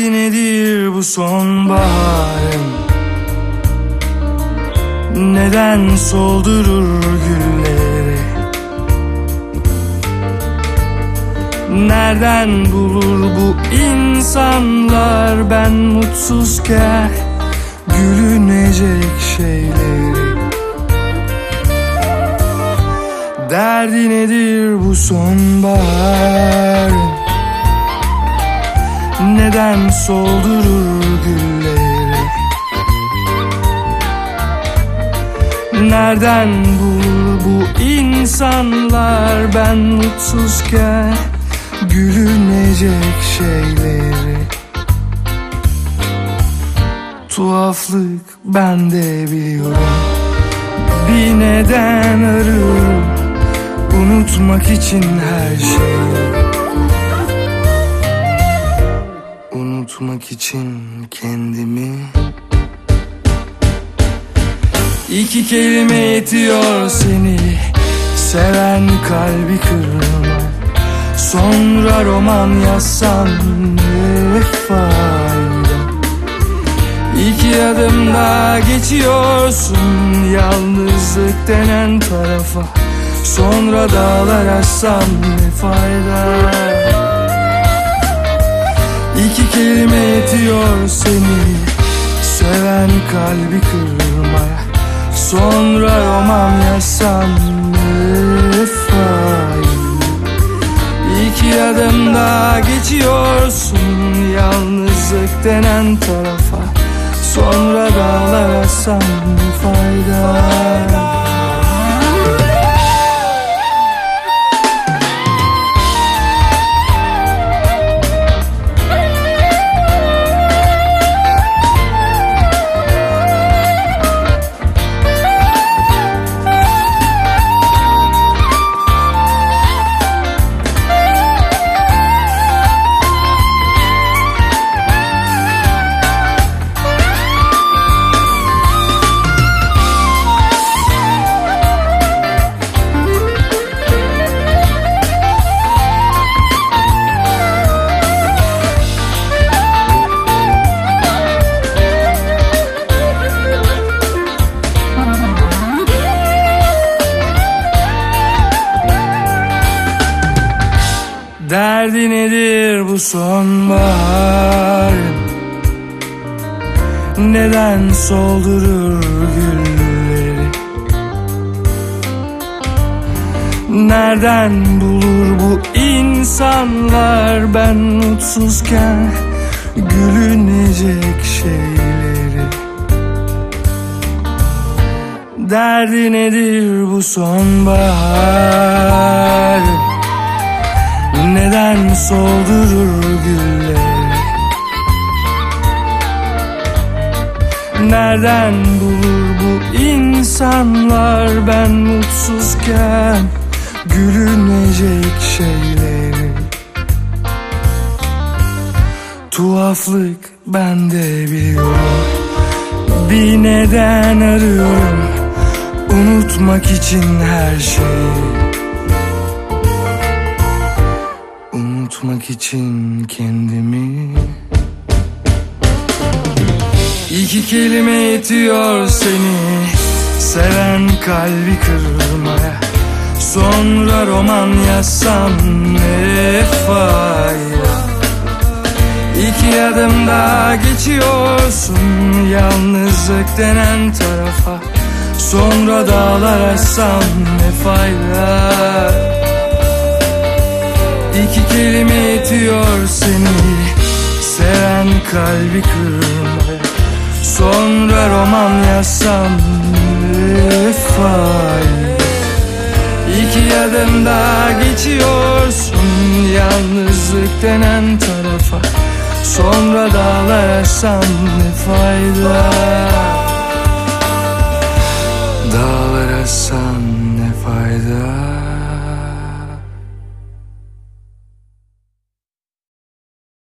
Derdi nedir bu sonbaharın? Neden soldurur gülleri? Nereden bulur bu insanlar ben mutsuzken gülünecek şeyleri? Derdi nedir bu sonbaharın? Neden soldurur gülleri? Nereden bulur bu insanlar ben mutsuzken gülünecek şeyleri? Tuhaflık ben de biliyorum, bir neden arıyorum unutmak için her şeyi. Unutmak için kendimi. İki kelime yetiyor seni seven kalbi kırmak. Sonra roman yazsam ne fayda? İki adım daha geçiyorsun yalnızlık denen tarafa. Sonra dağlar aşsam ne fayda? İki kelime yetiyor seni seven kalbi kırmaya. Sonra roman yazsam ne fayda? İki adım daha geçiyorsun yalnızlık denen tarafa. Sonra dağlar aşsam ne fayda? Derdi nedir bu sonbaharın? Neden soldurur gülleri? Nereden bulur bu insanlar ben mutsuzken gülünecek şeyleri? Derdi nedir bu sonbaharın? Neden soldurur gülleri? Nereden bulur bu insanlar ben mutsuzken gülünecek şeyleri? Tuhaflık ben de biliyorum, bir neden arıyorum unutmak için her şeyi. Unutmak için kendimi. İki kelime yetiyor seni seven kalbi kırmaya. Sonra roman yazsam ne fayda? İki adım daha geçiyorsun yalnızlık denen tarafa. Sonra dağlar aşsam ne fayda? İki kelime yetiyor seni seven kalbi kırmaya. Sonra roman yazsam ne fayda? İki adım daha geçiyorsun yalnızlık denen tarafa. Sonra dağlar aşsam ne fayda? Dağlar aşsam ne fayda?